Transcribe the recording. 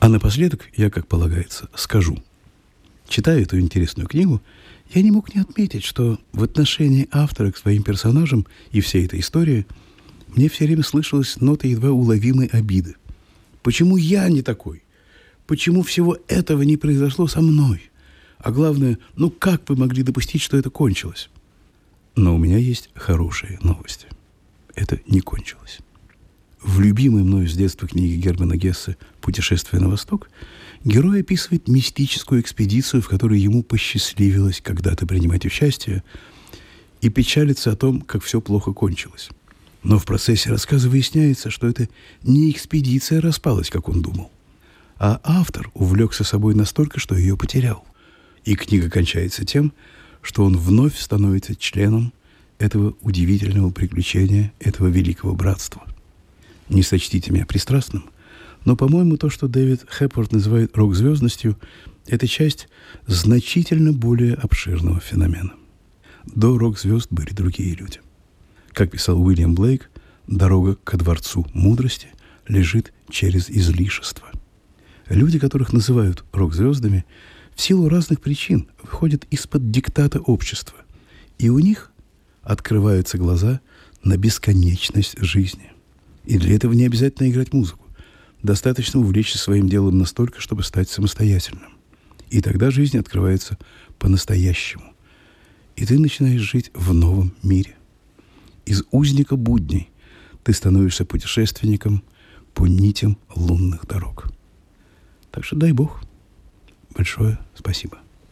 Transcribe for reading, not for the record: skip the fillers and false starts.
А напоследок я, как полагается, скажу. Читая эту интересную книгу, я не мог не отметить, что в отношении автора к своим персонажам и всей этой истории мне все время слышалась нота едва уловимой обиды. Почему я не такой? Почему всего этого не произошло со мной? А главное, как вы могли допустить, что это кончилось? Но у меня есть хорошие новости. Это не кончилось. В любимой мною с детства книге Германа Гессе «Путешествие на восток» герой описывает мистическую экспедицию, в которой ему посчастливилось когда-то принимать участие, и печалится о том, как все плохо кончилось. Но в процессе рассказа выясняется, что это не экспедиция распалась, как он думал, а автор увлекся собой настолько, что ее потерял. И книга кончается тем, что он вновь становится членом этого удивительного приключения, этого великого братства. Не сочтите меня пристрастным, но, по-моему, то, что Дэвид Хепворт называет рок-звездностью, это часть значительно более обширного феномена. До рок-звезд были другие люди. Как писал Уильям Блейк, дорога ко дворцу мудрости лежит через излишество. Люди, которых называют рок-звездами, в силу разных причин выходят из-под диктата общества, и у них открываются глаза на бесконечность жизни. И для этого не обязательно играть музыку. Достаточно увлечься своим делом настолько, чтобы стать самостоятельным. И тогда жизнь открывается по-настоящему. И ты начинаешь жить в новом мире. Из узника будней ты становишься путешественником по нитям лунных дорог. Так что дай Бог. Большое спасибо.